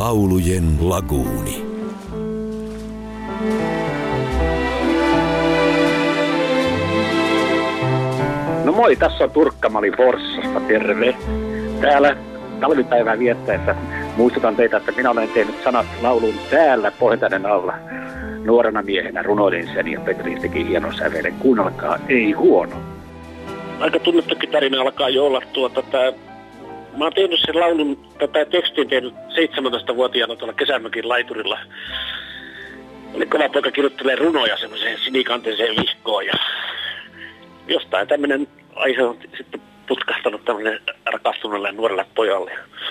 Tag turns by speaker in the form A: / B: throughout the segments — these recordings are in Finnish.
A: Laulujen laguuni.
B: No moi, tässä on Turkka-Mali Forssasta, terve. Täällä talvipäivää viettäessä muistutan teitä, että minä olen tehnyt sanat laulun täällä Pohjantähden alla. Nuorena miehenä runoilin sen ja Petri teki hienon sävelen. Kuunnelkaa, ei huono. Aika tunnettukin tarina alkaa jo olla mä oon tehnyt sen laulun, tätä tekstin tehnyt 17-vuotiaana tuolla Kesämökin laiturilla. Oli kova poika kirjoittelee runoja semmoiseen sinikanteiseen vihkoon ja jostain tämmönen aihe on sitten putkahtanut tämmönen rakastuneelle nuorelle pojalle.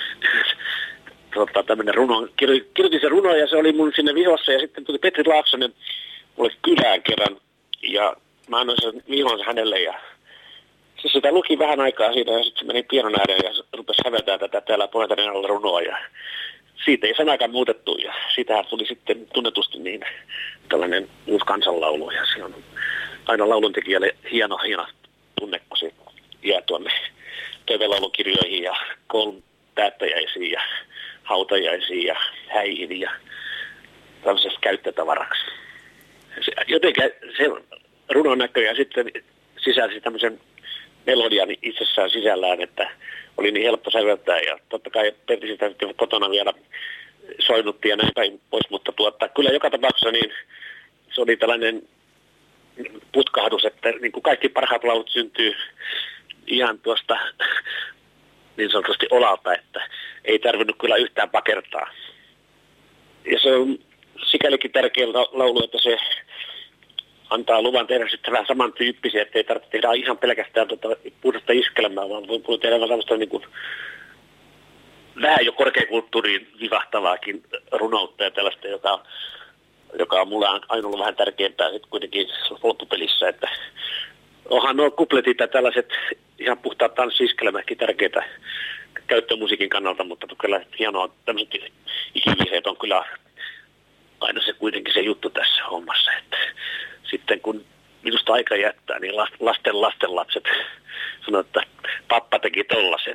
B: Tämmönen runo, kirjoitin sen runon ja se oli mun sinne vihossa ja sitten tuli Petri Laaksonen mulle kylään kerran ja mä annoin sen vihonsa hänelle ja se sitä luki vähän aikaa siitä ja sitten se meni pianon ääreen ja rupesi hävetään tätä täällä Pohjantähden alla runoa ja siitä ei sanakaan muutettu ja siitähän tuli sitten tunnetusti niin tällainen uusi kansanlaulu ja se on aina lauluntekijälle hieno tunne, kun se jää tuonne toivelaulukirjoihin ja koulun päättäjäisiin ja hautajaisiin ja häihin ja tämmöisessä käyttötavaraksi. Jotenkin se runon näköjään sitten sisälsi tämmöisen melodian itsessään sisällään, että oli niin helppo säveltää ja totta kai Petri sitä sitten kotona vielä soinnutti ja näin päin pois, mutta kyllä joka tapauksessa niin se oli tällainen putkahdus, että niin kuin kaikki parhaat laulut syntyy ihan tuosta niin sanotusti olalta, että ei tarvinnut kyllä yhtään pakertaa. Ja se on sikälikin tärkeä laulu, että se antaa luvan tehdä sitten vähän samantyyppisiä, että ei tarvitse tehdä ihan pelkästään puhdasta iskelmää, vaan voi tehdä tämmöistä niin kuin vähän jo korkeakulttuuriin vivahtavaakin runoutta ja tällaista, joka on mulle aina ollut vähän tärkeämpää sitten kuitenkin loppupelissä, että onhan nuo kupletit ja tällaiset ihan puhtaat tanssiskelmäkin tärkeitä käyttömusiikin kannalta, mutta kyllä hienoa, tämmöiset ikivihreät on kyllä aina se kuitenkin se juttu tässä hommassa, että sitten kun minusta aika jättää, niin lasten lapset sanoo, että pappa teki tollasen.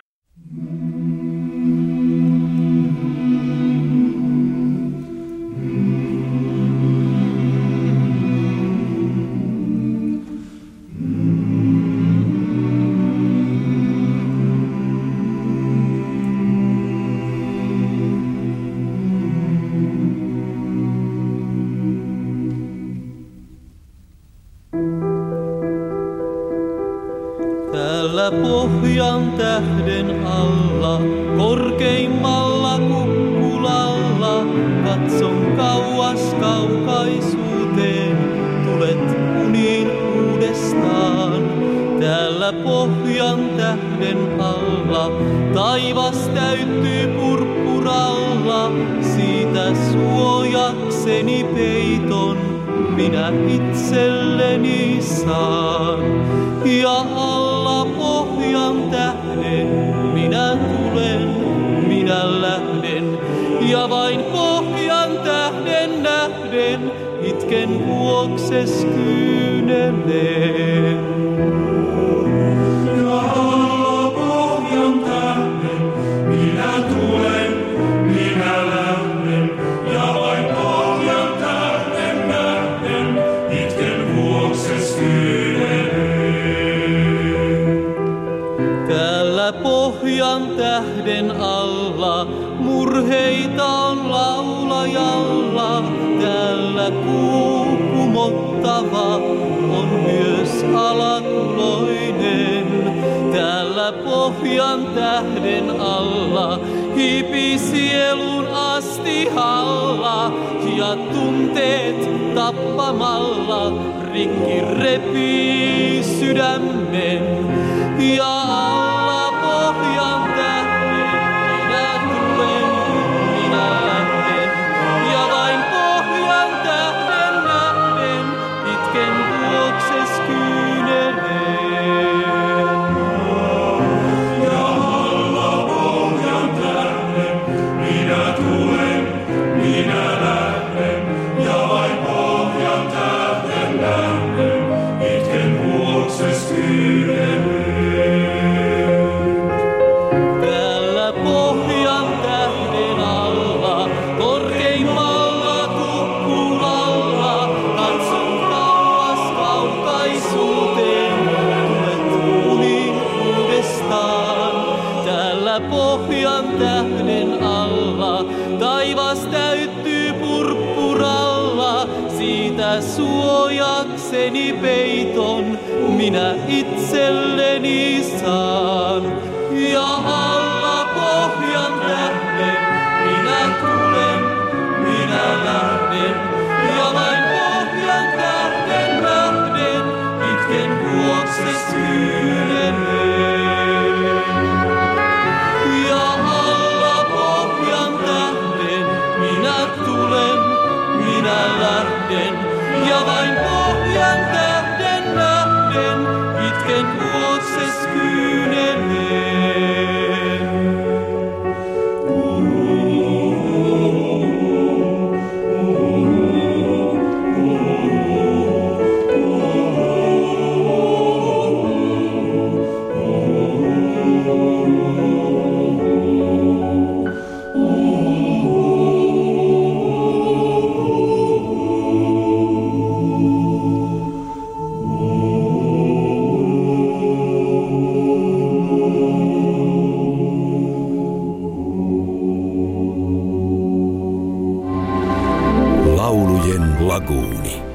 C: Täällä Pohjantähden alla, korkeimmalla kukkulalla, katson kauas kaukaisuuteen, tulet uniin uudestaan. Täällä Pohjantähden alla, taivas täyttyy purppuralla, siitä suojakseni peiton minä itselleni saan. Ja alla Pohjantähden minä tulen, minä lähden, ja vain Pohjantähden nähden itken vuokses kyyneleen. Ja alla Pohjantähden minä tulen, minä lähden, ja vain Pohjantähden nähden itken vuokses kyyneleen. Täällä Pohjantähden alla murheita on laulajalla. Täällä kuu kumottava on myös alakuloinen. Täällä Pohjantähden alla hiipii sielun astihalla ja tunteet tappamalla rikki repii sydämen. Ja alla Pohjantähden minä tulen, minä lähden, ja vain Pohjantähden nähden itken vuokses kyyneleen. Ja alla Pohjantähden minä tulen, minä lähden, ja vain Pohjantähden nähden itken vuokses kyyneleen. Täällä Pohjantähden alla
D: pohjan tähden alla. Taivas täyttyy purppuralla, siitä suojakseni peiton minä itselleni saan. Ja alla pohjan tähden minä tulen, minä lähden, ja vain pohjan tähden nähden itken vuokses kyynelleen. Ja alla pohjan tähden minä tulen, minä lähden, ja vain pohjan tähden nähden itken vuokses kyynelleen.
A: Laulujen laguuni.